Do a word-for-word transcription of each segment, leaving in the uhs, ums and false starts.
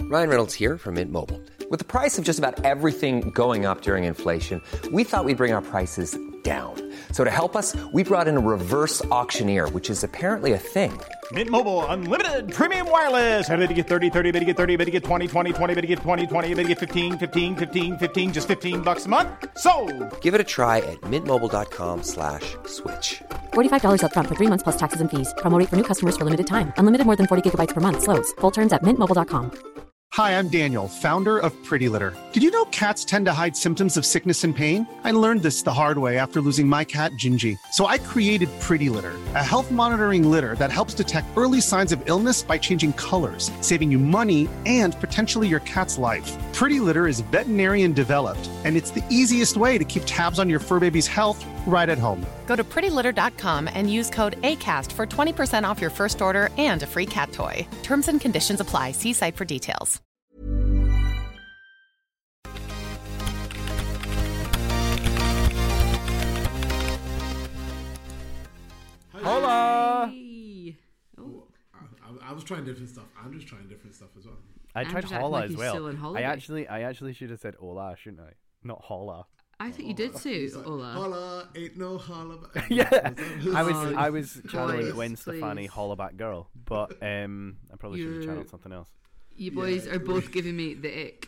Ryan Reynolds here from Mint Mobile. With the price of just about everything going up during inflation, we thought we'd bring our prices down. So to help us, we brought in a reverse auctioneer, which is apparently a thing. Mint Mobile Unlimited Premium Wireless. How to get thirty, thirty, how to get thirty, how to get twenty, twenty, twenty, how to get twenty, twenty, how to get fifteen, fifteen, fifteen, fifteen, just fifteen bucks a month? Sold! Give it a try at mintmobile.com slash switch. forty-five dollars up front for three months plus taxes and fees. Promo rate for new customers for limited time. Unlimited more than forty gigabytes per month. Slows full terms at mint mobile dot com. Hi, I'm Daniel, founder of Pretty Litter. Did you know cats tend to hide symptoms of sickness and pain? I learned this the hard way after losing my cat, Gingy. So I created Pretty Litter, a health monitoring litter that helps detect early signs of illness by changing colors, saving you money and potentially your cat's life. Pretty Litter is veterinarian developed, and it's the easiest way to keep tabs on your fur baby's health right at home. Go to pretty litter dot com and use code ACAST for twenty percent off your first order and a free cat toy. Terms and conditions apply. See site for details. Hola! Oh. I, I was trying different stuff. Andrew's trying different stuff as well. I tried Andrew's hola like as he's well. still on I holiday. actually, I actually should have said hola, shouldn't I? Not hola. I think you did say He's like, hola. Holla, ain't no holla. Yeah, I was, Oh, I was channeling boys, Gwen Stefani, please. hollaback girl, but um, I probably should have You're- channeled something else. You boys Yeah, are both giving me the ick.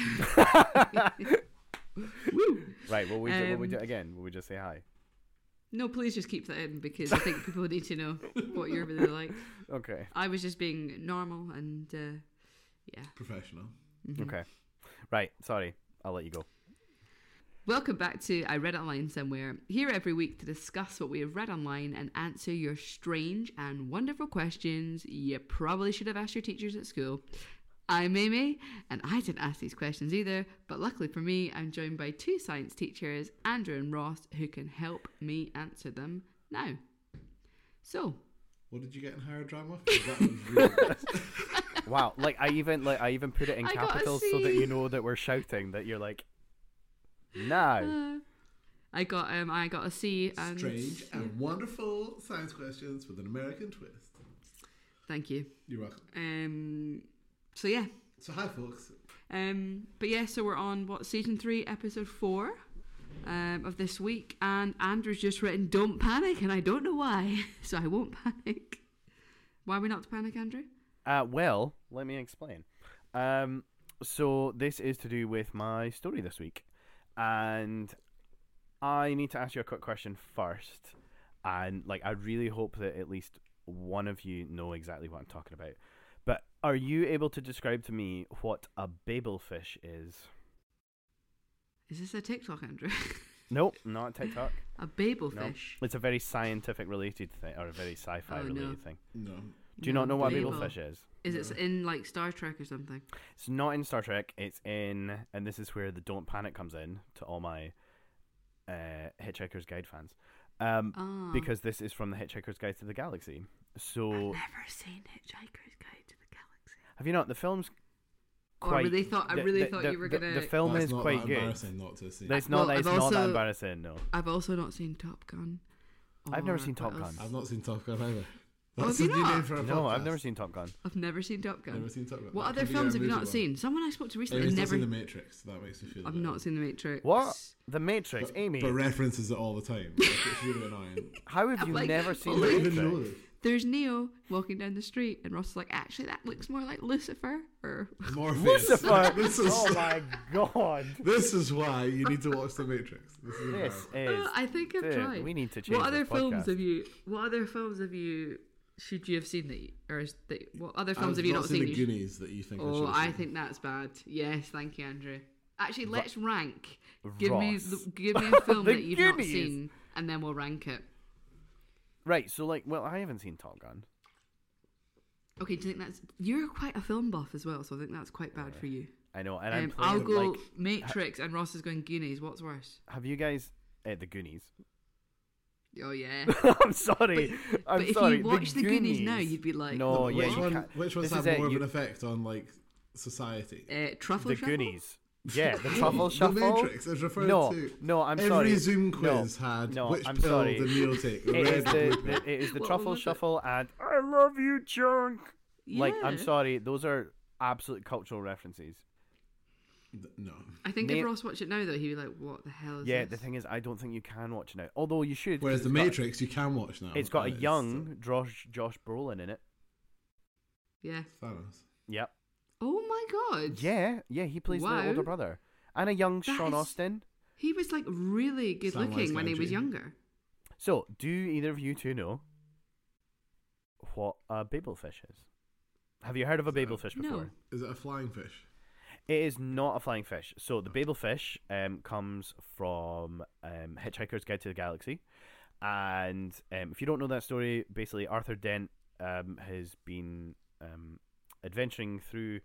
Right, will we, do, will we do Um, it again? Will we just say hi? No, please just keep that in because I think people need to know what you're really like. Okay. I was just being normal and uh, yeah. Professional. Okay. Right, sorry. I'll let you go. Welcome back to I Read It Online Somewhere. Here every week to discuss what we have read online and answer your strange and wonderful questions you probably should have asked your teachers at school. I'm Amy, and I didn't ask these questions either, but luckily for me, I'm joined by two science teachers, Andrew and Ross, who can help me answer them now. So, What did you get in higher drama? 'Cause that was really good. Wow, like I even like I even put it in I got a capitals so that C. you know that we're shouting, that you're like, no. uh, I got um, I got a C. And Strange yeah. and wonderful science questions with an American twist. Thank you. You're welcome. Um. So yeah. So hi, folks. Um, but yeah, so we're on what season three, episode four um, of this week, and Andrew's just written "Don't panic," and I don't know why, so I won't panic. Why are we not to panic, Andrew? Uh, well, let me explain. Um, so this is to do with my story this week, and I need to ask you a quick question first, and like I really hope that at least one of you know exactly what I'm talking about. But are you able to describe to me what a babelfish is? Is this a TikTok, Andrew? Nope, not TikTok. A babelfish. No, it's a very scientific related thing, or a very sci-fi Oh, no. related thing. No. Do you No, not know what a babel. babelfish is? Is it in like Star Trek or something? It's not in Star Trek. It's in, and this is where the "Don't Panic" comes in to all my uh, Hitchhiker's Guide fans, um, Ah. because this is from the Hitchhiker's Guide to the Galaxy. So, I've never seen Hitchhiker's Guide to the Galaxy. have you not? The film's Oh, quite. I really thought I the- really the- thought the- you were the- gonna. The film That's is not quite that good. embarrassing not to see. It's Well, not. I've It's not that also- embarrassing. No, I've also not seen Top Gun. I've never Or seen Top what else? Gun. I've not seen Top Gun either. Oh, That's have a you new not? name for a no, I've podcast. never seen Top Gun. I've never seen Top Gun. Never seen Top Gun. What That other could be films a have you movie not one. seen? Someone I spoke to recently Amy's and not never. seen The Matrix. That makes me feel. I've a bit- not seen The Matrix. What? The Matrix, But, Amy. but references it all the time. Like, it's really annoying. How have I'm you like, never oh, seen like- The I don't even Matrix? know this. There's Neo walking down the street, and Ross is like, actually, that looks more like Lucifer. Or Morpheus. Lucifer. this is Oh my god. this is why you need to watch The Matrix. This is This embarrassing. is. I think I've Dude, tried. we need to change What other this films podcast. have you? What other films have you? Should you have seen that? you- Or is that, what other films I've have you not seen? The you should- Goonies that you think. I Oh, should have I seen. think that's bad. Yes, thank you, Andrew. Actually, let's rank. Give me, Ross. the, give me a film The that you've not Goonies. seen, and then we'll rank it. Right, so like, well, I haven't seen Top Gun. Okay, do you think that's? You're quite a film buff as well, so I think that's quite bad for you. I know, and I'm Um, playing I'll go like. Matrix, and Ross is going Goonies. What's worse? Have you guys uh, the Goonies? Oh yeah. I'm sorry. I'm but if sorry. you watch the Goonies now, you'd be like, no, oh, yeah, which you one? can't- Which ones this have is it, more of you- an effect on like society? Uh, truffle the shuffle? Goonies. Yeah, the truffle shuffle. The Matrix is referred no, to. No, I'm Every sorry. Zoom no, quiz had no, which I'm pill sorry. did Neo take? The It red is or blue the, pill? the it is the What truffle was it? shuffle and I love you, chunk. Like, I'm Yeah. sorry, those are absolute cultural references. No. I think Ma- if Ross watched it now, though, he'd be like, what the hell is Yeah, this? the thing is, I don't think you can watch now. Although you should. Whereas 'cause The it's got- Matrix, you can watch now. It's got a and young Josh Josh Brolin in it. Yeah. Thanos. Yep. Oh my god. Yeah, yeah, he plays Wow. the older brother. And a young That Sean is- Austin. He was like really good Samwise looking when he was Gamgee. younger. So, do either of you two know what a babelfish is? Have you heard of a Is that a- babelfish No. before? Is it a flying fish? It is not a flying fish. So the babelfish um, comes from um, Hitchhiker's Guide to the Galaxy. And um, if you don't know that story, basically Arthur Dent um, has been um, adventuring through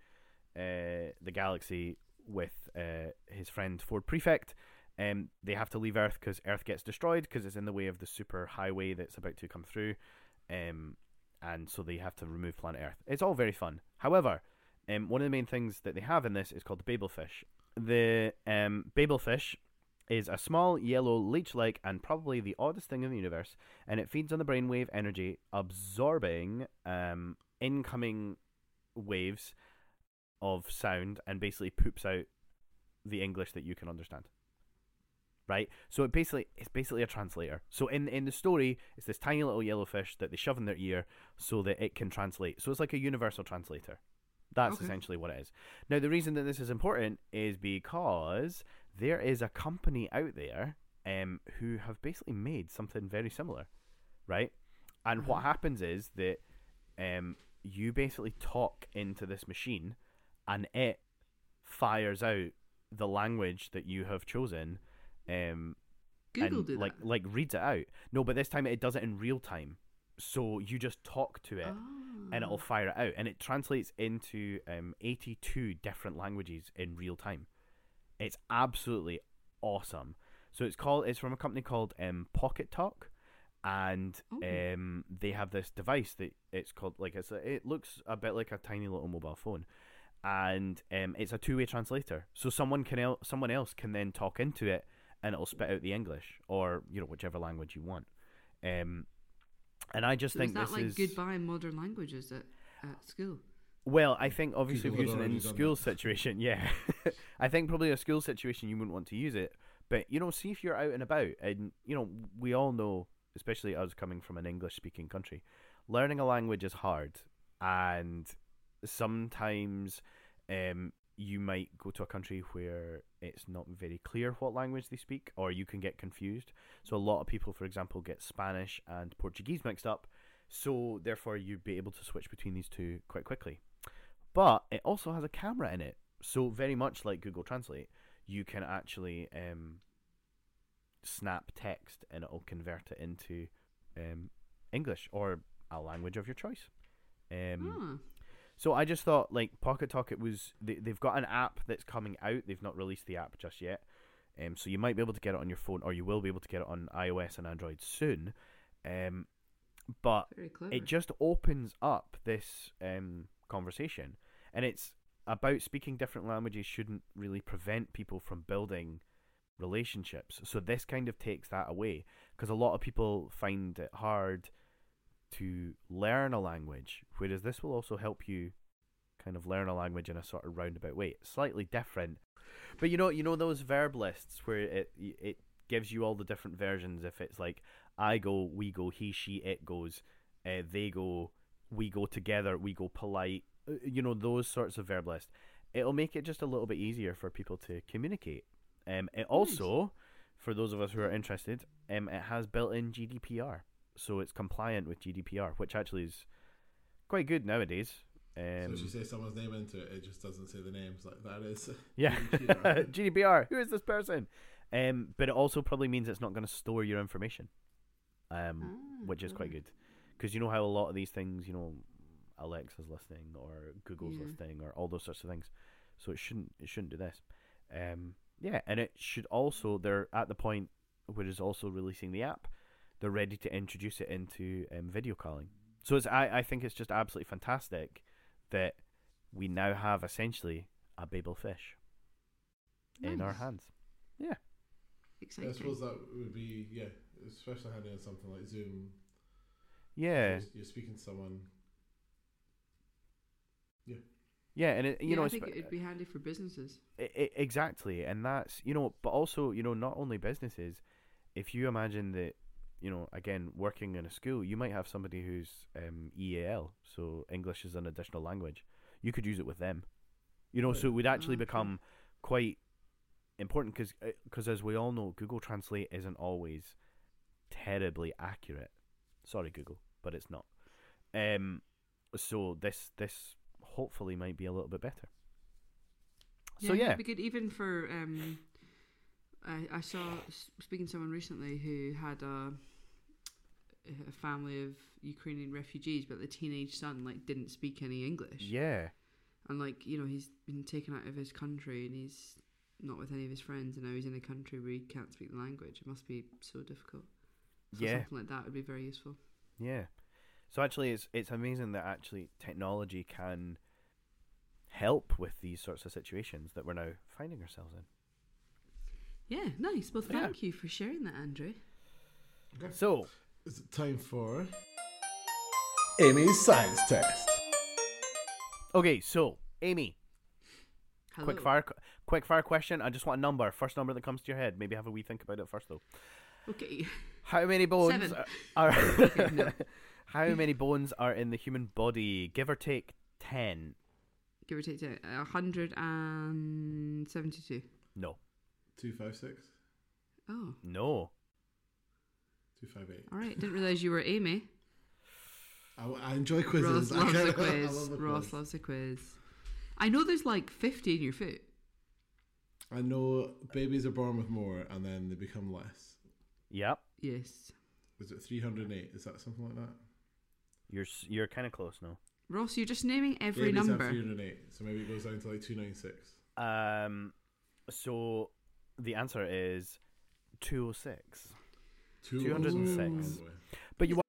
uh, the galaxy with uh, his friend Ford Prefect. Um, they have to leave Earth because Earth gets destroyed because it's in the way of the super highway that's about to come through. Um, and so they have to remove planet Earth. It's all very fun. However, um, one of the main things that they have in this is called the babelfish. The um, babelfish is a small, yellow, leech-like, and probably the oddest thing in the universe, and it feeds on the brainwave energy, absorbing um, incoming waves of sound, and basically poops out the English that you can understand. Right? So it basically it's basically a translator. So in in the story, it's this tiny little yellow fish that they shove in their ear so that it can translate. So it's like a universal translator. That's Okay. essentially what it is. Now, the reason that this is important is because there is a company out there um, who have basically made something very similar, right? And what happens is that um, you basically talk into this machine and it fires out the language that you have chosen um, Google and do like, that. like reads it out. No, but this time it does it in real time. So you just talk to it and it'll fire it out, and it translates into um, eighty-two different languages in real time. It's absolutely awesome. So it's called. It's from a company called um, Pocket Talk, and Oh. um, they have this device that it's called like it's a, it looks a bit like a tiny little mobile phone, and um, it's a two-way translator. So someone can el- someone else can then talk into it, and it'll spit out the English or you know whichever language you want. Um, and I just So think is that this like is goodbye modern languages at, at school? well, I think obviously if People you're had using it in already done school that. situation, yeah, I think probably a school situation you wouldn't want to use it. But you know, see if you're out and about, and you know, we all know, especially us coming from an English-speaking country, learning a language is hard, and sometimes um, you might go to a country where it's not very clear what language they speak, or you can get confused. So a lot of people, for example, get Spanish and Portuguese mixed up. So therefore, you'd be able to switch between these two quite quickly. But it also has a camera in it, so very much like Google Translate, you can actually um, snap text and it'll convert it into um, English or a language of your choice. Um, Ah. So I just thought, like, Pocket Talk, it was they, they've got an app that's coming out. They've not released the app just yet, um, so you might be able to get it on your phone, or you will be able to get it on iOS and Android soon. Um, but Very clever. it just opens up this um, conversation, and it's about speaking different languages shouldn't really prevent people from building relationships. So this kind of takes that away, because a lot of people find it hard to learn a language, whereas this will also help you kind of learn a language in a sort of roundabout way. It's slightly different, but you know, you know those verb lists where it it gives you all the different versions. If it's like I go, we go, he, she, it goes, uh, they go, we go together, we go polite. uh, You know those sorts of verb lists. It'll make it just a little bit easier for people to communicate. Um, it also, for those of us who are interested, um, it has built-in G D P R. So it's compliant with G D P R, which actually is quite good nowadays. Um, so if you say someone's name into it, it just doesn't say the names. Like that is yeah, G D P R. G D P R. Who is this person? Um, but it also probably means it's not going to store your information, um, Ah, which is quite okay. good. Because you know how a lot of these things, you know, Alexa's listening or Google's Yeah. listening or all those sorts of things. So it shouldn't it shouldn't do this. Um, yeah, and it should also, they're at the point where it's also releasing the app. They're ready to introduce it into um, video calling. So it's I, I think it's just absolutely fantastic that we now have essentially a Babel fish in our Nice. hands. Yeah. Exciting. I suppose that would be yeah, especially handy on something like Zoom. Yeah. You're, you're speaking to someone. Yeah. Yeah, and it, you yeah, know, I it's, think it'd be handy for businesses. I, I, exactly, and that's you know, but also you know, not only businesses. If you imagine that, you know, again, working in a school, you might have somebody who's um, E A L, so English is an additional language. You could use it with them, you know, so it would actually Oh, become quite important because, because as we all know, Google Translate isn't always terribly accurate. Sorry, Google, but it's not. Um, so this this hopefully might be a little bit better. Yeah, So yeah, it'd be good even for. Um, I I saw speaking to someone recently who had a a family of Ukrainian refugees, but the teenage son like didn't speak any English. yeah, And like you know he's been taken out of his country and he's not with any of his friends, and now he's in a country where he can't speak the language. It must be so difficult. So yeah, something like that would be very useful. yeah. So actually, it's it's amazing that actually technology can help with these sorts of situations that we're now finding ourselves in. Yeah, nice. Well, Yeah. thank you for sharing that, Andrew. Okay. So, Is it time for Amy's science test? okay, so Amy, Hello. quick fire, quick fire question. I just want a number. First number that comes to your head. Maybe have a wee think about it first, though. Okay. How many bones Seven. are? are No. How many bones are in the human body? Give or take ten. Give or take a hundred and seventy-two. No, Two five six. Oh, no. Two five eight. all right. Didn't realize you were Amy. I, I enjoy Ross quizzes. I loves kinda- a I quiz. love a Ross quiz. loves a quiz. I know there's like fifty in your foot. I know babies are born with more and then they become less. Yep, Yes. Was it three hundred eight? Is that something like that? you're s- you're kind of close now. Ross, you're just naming every Babies number. have three hundred eight, so maybe it goes down to like two ninety-six. Um, so the answer is two hundred six. two hundred six. But you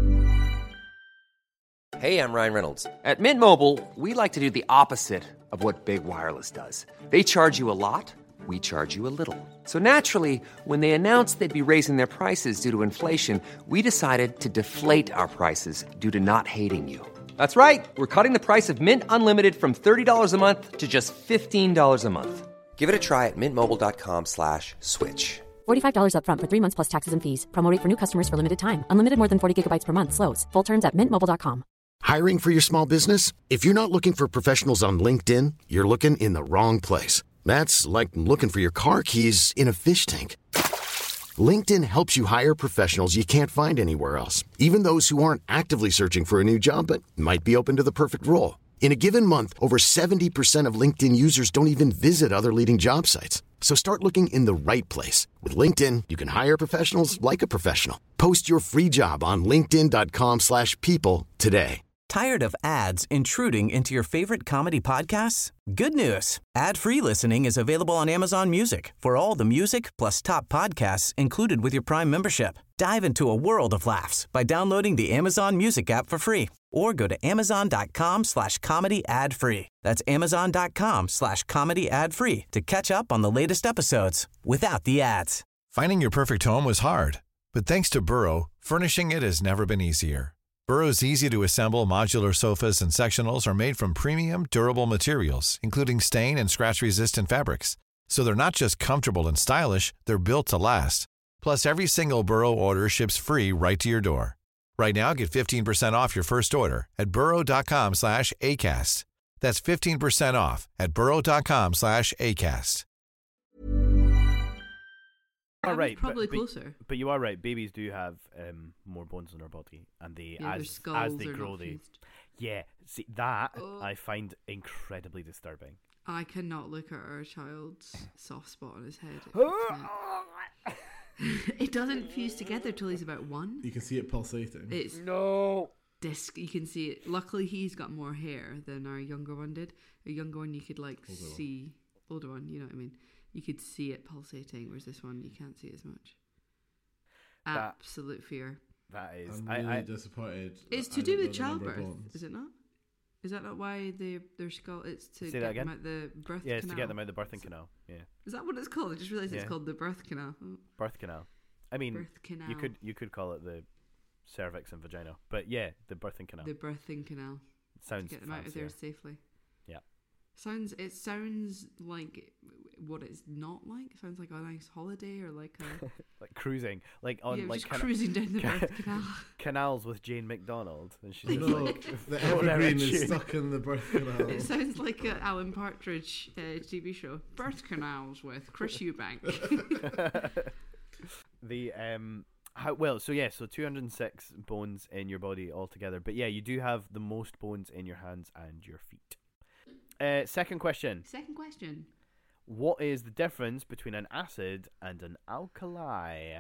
Hey, I'm Ryan Reynolds. At Mint Mobile, we like to do the opposite of what Big Wireless does. They charge you a lot, we charge you a little. So naturally, when they announced they'd be raising their prices due to inflation, we decided to deflate our prices due to not hating you. That's right. We're cutting the price of Mint Unlimited from thirty dollars a month to just fifteen dollars a month. Give it a try at mintmobile.com slash switch. forty-five dollars upfront for three months plus taxes and fees. Promo rate for new customers for limited time. Unlimited more than forty gigabytes per month slows. Full terms at mint mobile dot com. Hiring for your small business? If you're not looking for professionals on LinkedIn, you're looking in the wrong place. That's like looking for your car keys in a fish tank. LinkedIn helps you hire professionals you can't find anywhere else, even those who aren't actively searching for a new job but might be open to the perfect role. In a given month, over seventy percent of LinkedIn users don't even visit other leading job sites. So start looking in the right place. With LinkedIn, you can hire professionals like a professional. Post your free job on linkedin.com slash people today. Tired of ads intruding into your favorite comedy podcasts? Good news. Ad-free listening is available on Amazon Music for all the music plus top podcasts included with your Prime membership. Dive into a world of laughs by downloading the Amazon Music app for free or go to amazon.com slash comedy ad free. That's amazon.com slash comedy ad free to catch up on the latest episodes without the ads. Finding your perfect home was hard, but thanks to Burrow, furnishing it has never been easier. Burrow's easy-to-assemble modular sofas and sectionals are made from premium, durable materials, including stain and scratch-resistant fabrics. So they're not just comfortable and stylish, they're built to last. Plus, every single Burrow order ships free right to your door. Right now, get fifteen percent off your first order at burrow.com slash ACAST. That's fifteen percent off at burrow.com slash ACAST. are I'm right, probably but, but- closer. But you are right. Babies do have um, more bones in their body, and they Yeah, their as as skulls they are grow, not they fused. yeah. See that Oh. I find incredibly disturbing. I cannot look at our child's soft spot on his head. It, freaks me out. It doesn't fuse together till he's about one. You can see it pulsating. It's No. disc. You can see it. Luckily, he's got more hair than our younger one did. Our younger one, you could like Older one. see. Older one, you know what I mean. You could see it pulsating, whereas this one you can't see as much. That- Absolute fear. That is. I'm I, really I disappointed. It's that to I do don't with know the number of childbirth, bones. is it not? Is that not why they their skull? It's to Say get that them again? out the birth yeah, it's canal. to get them out of the birthing canal. Yeah, Is that what it's called? I just realised it's Yeah. called the birth canal. Oh, birth canal. I mean, birth canal. you could you could call it the cervix and vagina, but yeah, the birthing canal The birthing canal. sounds to get them out of there fancier. safely. Yeah. Sounds. It sounds like what it's not like. It sounds like a nice holiday or like a like cruising, like on yeah, like just cana- cruising down the ca- birth canal. canals with Jane McDonald, and she's No, just like the floating her evergreen is tune. stuck in the birth canal. It sounds like an Alan Partridge uh, T V show. Birth canals with Chris Eubank. The um. How, well, so yeah, so two hundred six bones in your body altogether. But yeah, you do have the most bones in your hands and your feet. Uh, second question. Second question. What is the difference between an acid and an alkali?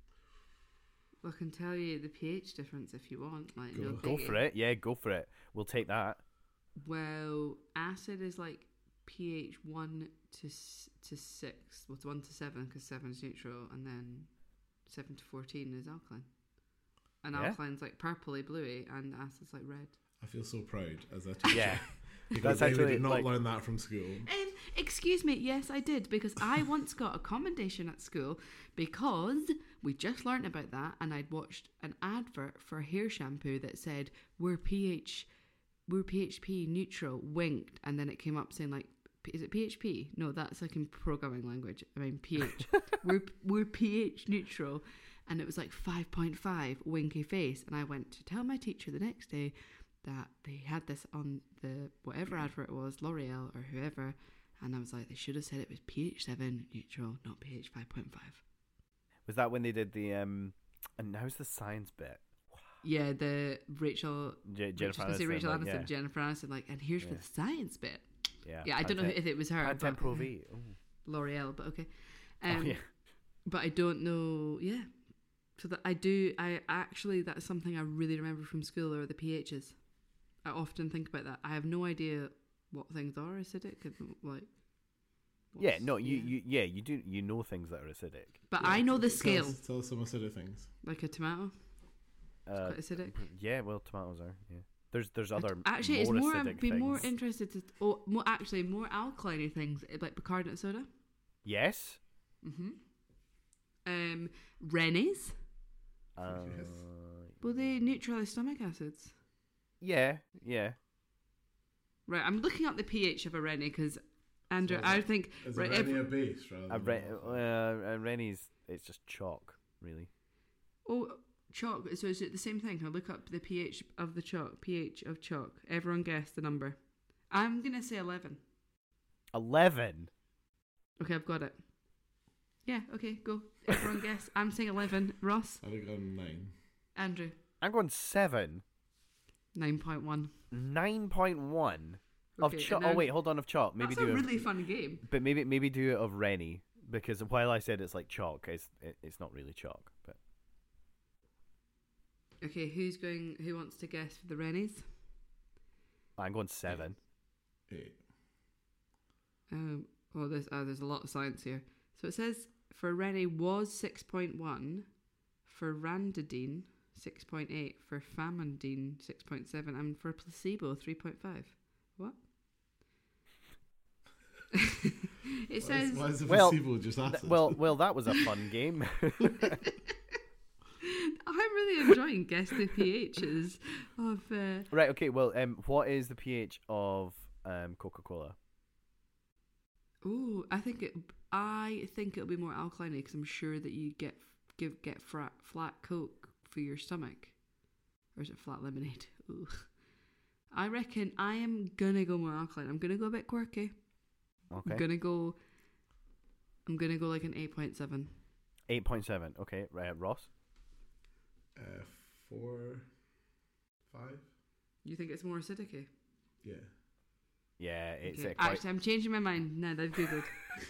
I can tell you the pH difference if you want. Like, no Go biggie. for it. Yeah, go for it. We'll take that. Well, acid is like pH one to s- to six. Well, it's one to seven because seven is neutral, and then seven to fourteen is alkaline. And Yeah. alkaline's like purpley bluey, and acid's like red. I feel so proud as a teacher. Yeah. Because That's Amy actually, did not like- learn that from school. Um, excuse me, yes, I did, because I once got a commendation at school because we just learnt about that, and I'd watched an advert for hair shampoo that said we're pH, we're P H P neutral, winked, and then it came up saying like, is it P H P? No, that's like in programming language. I mean pH. we're we're pH neutral, and it was like five point five, winky face, and I went to tell my teacher the next day that they had this on the whatever advert it was, L'Oreal or whoever, and I was like, they should have said it was pH seven neutral, not pH five point five. Was that when they did the um? And how's the science bit? Yeah, the Rachel, J- Jennifer I was gonna say Aniston, Rachel like, Aniston, yeah. Jennifer Aniston, like, and here's for Yeah. the science bit. Yeah, Yeah, I don't know Pantene- if it was her. Pantene but- Pro V. Ooh. L'Oreal, but okay. Oh, Um, yeah. But I don't know. Yeah, so that I do. I actually that's something I really remember from school are the pHs. I often think about that. I have no idea what things are acidic and like. Yeah, what's- no, you, yeah. you, yeah, you do, you know things that are acidic. But Yeah, I know the tell scale, us- Tell us some acidic things. like a tomato. Uh, quite acidic. Yeah, well, tomatoes are. Yeah, there's, there's other Actually, more it's more. acidic I'd be things. more interested to. Oh, more actually, more alkaline things like bicarbonate soda. Yes. Mm-hmm. Um, Rennies. Uh, Will they neutralize stomach acids? yeah, yeah. Right, I'm looking up the pH of a Rennie because Andrew, So is I it- think Is right, it every- a base rather A than re- alkaline? uh, a Rennie's, it's just chalk, really. oh chalk. So is it the same thing? Can I look up the pH of the chalk? pH of chalk. Everyone guess the number. I'm gonna say eleven. Eleven. Okay, I've got it. Yeah. Okay, go. Everyone guess. I'm saying eleven. Ross, I'd have gone nine. Andrew, I'm going seven. nine point one. Nine point one of Okay, chalk. and Oh now- wait, hold on. Of chalk. Maybe That's do a a- really fun game. But maybe maybe do it of Rennie, because while I said it's like chalk, it's it, it's not really chalk. But Okay, who's going? Who wants to guess for the Rennies? I'm going seven. Eight. Um, oh, there's oh, there's a lot of science here. So it says for Rennie was six point one, for Ranitidine six point eight, for Famotidine six point seven, and for placebo three point five. What? it Why says. is, why is the Well, placebo just acid? Th- well, well, that was a fun game. I'm really enjoying guess the pHs of. Uh, Right. Okay. Well, um, what is the pH of um Coca-Cola? oh, I think it. I think it'll be more alkaline because I'm sure that you get give get flat flat Coke for your stomach, or is it flat lemonade? Ooh. I reckon I am gonna go more alkaline. I'm gonna go a bit quirky. Okay. I'm gonna go. I'm gonna go like an eight point seven. Eight point seven. Okay. Right, Ross. Uh, four, five. You think it's more acidic? Yeah. Yeah, it's Okay. uh, quite. Actually, I'm changing my mind now that I've googled.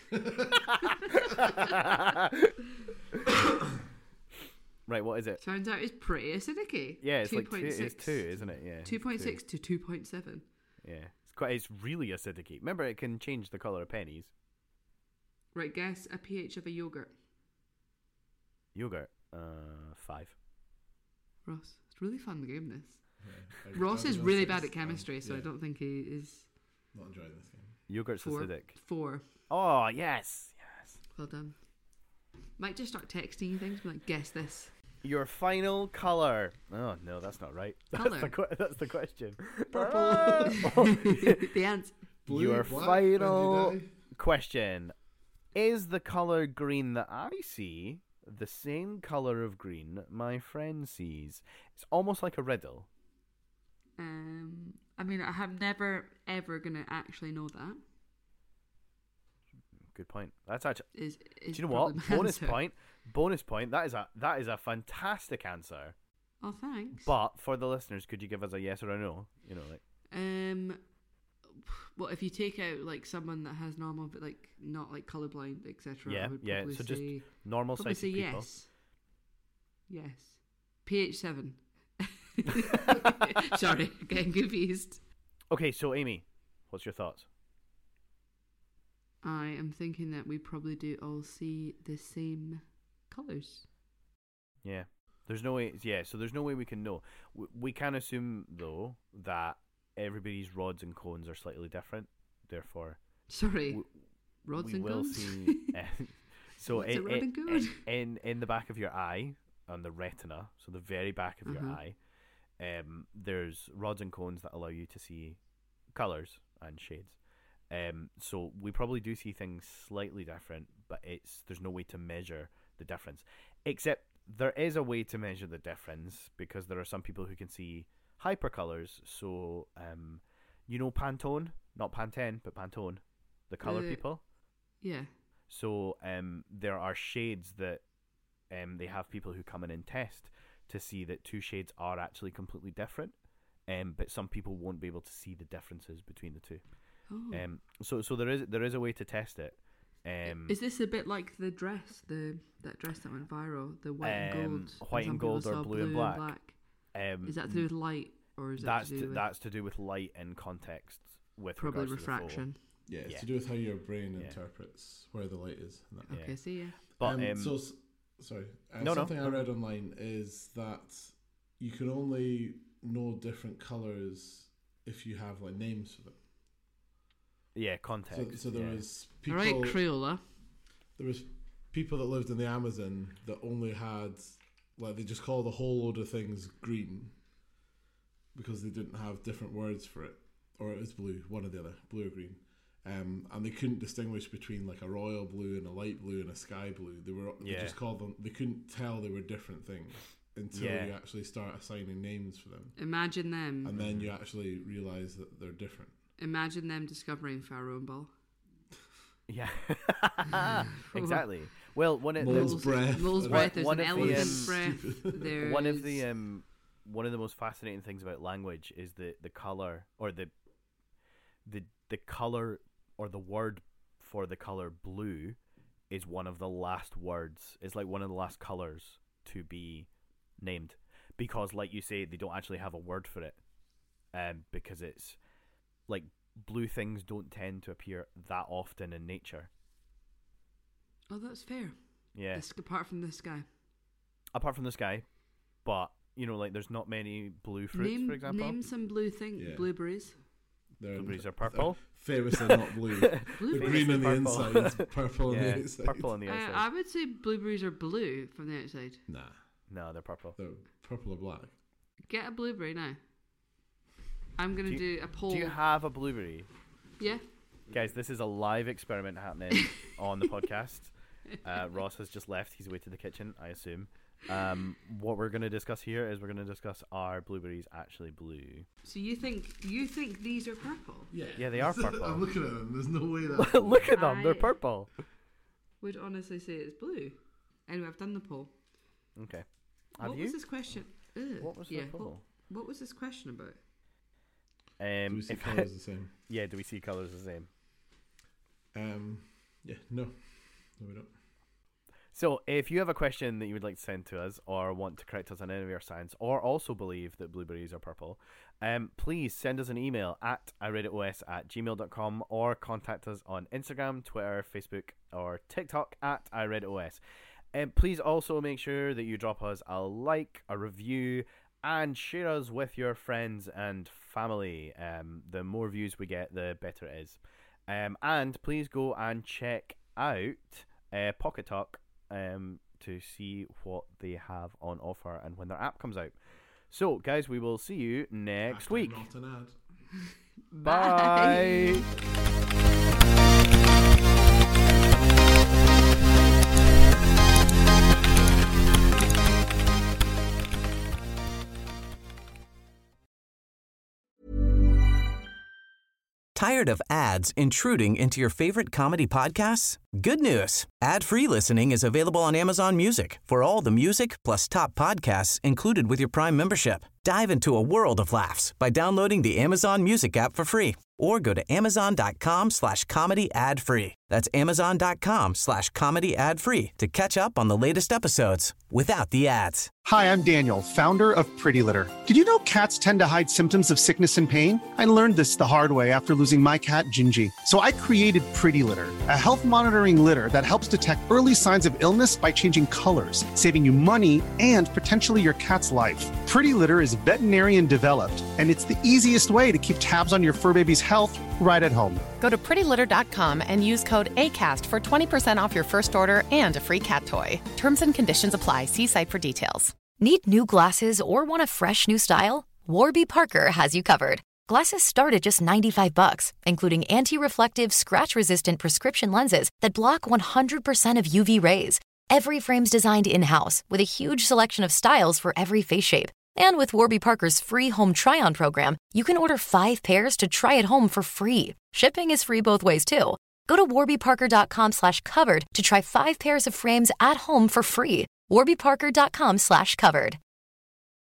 Right. What is it? Turns out it's pretty acidic. Yeah, it's like two, it's two, isn't it? Yeah. Two point it's six to two point seven. Yeah, it's quite. It's really acidic. Remember, it can change the color of pennies. Right, guess a pH of a yogurt. Yogurt. Uh, five. Ross, it's really fun the game. This Yeah, I- Ross I is was really six. bad at chemistry, Um, so I yeah, don't think he is. Not enjoying this game. Yogurt's Four. acidic. Four. Oh yes, yes. Well done. Might just start texting you things, be like, guess this. Your final color. Oh no, that's not right. That's Colour. the que- that's the question. Purple. Ah! The answer. Blue, Your black, final Benji die. question. Is the colour green that I see the same colour of green my friend sees? It's almost like a riddle. Um, I mean, I'm never ever gonna actually know that. Good point. That's actually. Is, is do you know what? probably my Bonus answer. point. Bonus point. That is a that is a fantastic answer. Oh, thanks. But for the listeners, could you give us a yes or a no? You know, like. Um, well, if you take out like someone that has normal, but like not like colorblind, et cetera. Yeah, I would yeah. probably So say, just normal probably sighted say people. yes. Yes. P H seven. Sorry, getting confused. Okay, so Amy, what's your thoughts? I am thinking that we probably do all see the same colours. Yeah. There's no way. Yeah. So there's no way we can know. We, we can assume though that everybody's rods and cones are slightly different. Therefore, Sorry, w- rods we and will cones. see. Uh, so What's a in, rod and in, cone? in in the back of your eye, on the retina, so the very back of your Uh-huh. eye, um, there's rods and cones that allow you to see colors and shades. Um, so we probably do see things slightly different, but it's there's no way to measure the difference. Except there is a way to measure the difference because there are some people who can see hypercolors. So, um, you know Pantone, not Pantene, but Pantone, the color Uh, people. Yeah. So, um, there are shades that, um, they have people who come in and test to see that two shades are actually completely different. Um, but some people won't be able to see the differences between the two. Oh. Um, so so there is there is a way to test it. Um, Is this a bit like the dress, the that dress that went viral, the white and Um, gold? white Some and people gold or saw blue and black. um, Is that to do with light, or is that that's to do to, with that's to do with light and context with probably regards to the photo. refraction? Yeah, it's Yeah. to do with how your brain Yeah. interprets where the light is. And that. Yeah. Okay, see ya. But Um, um, so, s- sorry. Uh, No, no, something I no. read online is that you can only know different colors if you have like names for them. yeah, So, context. so there yeah. was All people. right, Crayola. There was people that lived in the Amazon that only had like they just called a whole load of things green because they didn't have different words for it, or it was blue, one or the other, blue or green. Um, and they couldn't distinguish between like a royal blue and a light blue and a sky blue. They were they Yeah. just called them. They couldn't tell they were different things until Yeah. you actually start assigning names for them, Imagine them. and then you actually realize that they're different. Imagine them discovering Pharaoh and Ball. Yeah, exactly. Well, one of Mole's the, breath. Mole's One- breath. There's one an of the, elephant's um, breath. There's one of the um one of the most fascinating things about language is the the color or the the the color or the word for the color blue is one of the last words. It's like one of the last colors to be named because, like you say, they don't actually have a word for it, um, because it's like blue things don't tend to appear that often in nature. Oh, that's fair. Yeah, This, apart from this guy. apart from the sky, but you know, like there's not many blue fruits, name, for example. name some blue thing. Yeah. Blueberries. They're, Blueberries are purple. They're famously not blue. They're green on the Famously inside, purple. purple on Yeah, the outside. purple on the Uh, outside. I would say blueberries are blue from the outside. Nah, No, they're purple. they're purple or black. Get a blueberry now. I'm gonna Do do, you- a poll. Do you have a blueberry? Yeah. Guys, this is a live experiment happening on the podcast. Uh, Ross has just left. He's away to the kitchen, I assume. Um, what we're going to discuss here is we're going to discuss are blueberries actually blue? So you think you think these are purple? Yeah, Yeah, they are purple. I'm looking at them. There's no way that. Look at them. They're I- purple. Would honestly say it's blue. Anyway, I've done the poll. Okay. Have what you? was this question? Ugh. What was the yeah, poll? What, what was this question about? Um, Do we see if- colours the same? yeah, do we see colours the same? Um, yeah, no, no, we don't. So, if you have a question that you would like to send to us or want to correct us on any of our science or also believe that blueberries are purple, um, please send us an email at ireaditos at gmail dot com or contact us on Instagram, Twitter, Facebook, or TikTok at ireaditos. And um, please also make sure that you drop us a like, a review, and share us with your friends and family. Um, the more views we get, the better it is. Um, and please go and check out uh, Pocket Talk um, to see what they have on offer and when their app comes out. So, guys, we will see you next Hashtag week. Not an ad. Bye. Tired of ads intruding into your favorite comedy podcasts? Good news. Ad-free listening is available on Amazon Music for all the music plus top podcasts included with your Prime membership. Dive into a world of laughs by downloading the Amazon Music app for free or go to amazon.com slash comedy ad free. That's amazon.com slash comedy ad free to catch up on the latest episodes without the ads. Hi, I'm Daniel, founder of Pretty Litter. Did you know cats tend to hide symptoms of sickness and pain? I learned this the hard way after losing my cat, Gingy. So I created Pretty Litter, a health monitoring litter that helps detect early signs of illness by changing colors, saving you money and potentially your cat's life. Pretty Litter is veterinarian developed, and it's the easiest way to keep tabs on your fur baby's health right at home. Go to pretty litter dot com and use code ACAST for twenty percent off your first order and a free cat toy. Terms and conditions apply. See site for details. Need new glasses or want a fresh new style? Warby Parker has you covered. Glasses start at just ninety-five bucks, including anti-reflective, scratch-resistant prescription lenses that block one hundred percent of U V rays. Every frame's designed in-house with a huge selection of styles for every face shape. And with Warby Parker's free home try-on program, you can order five pairs to try at home for free. Shipping is free both ways, too. Go to warbyparker.com slash covered to try five pairs of frames at home for free. warbyparker.com slash covered.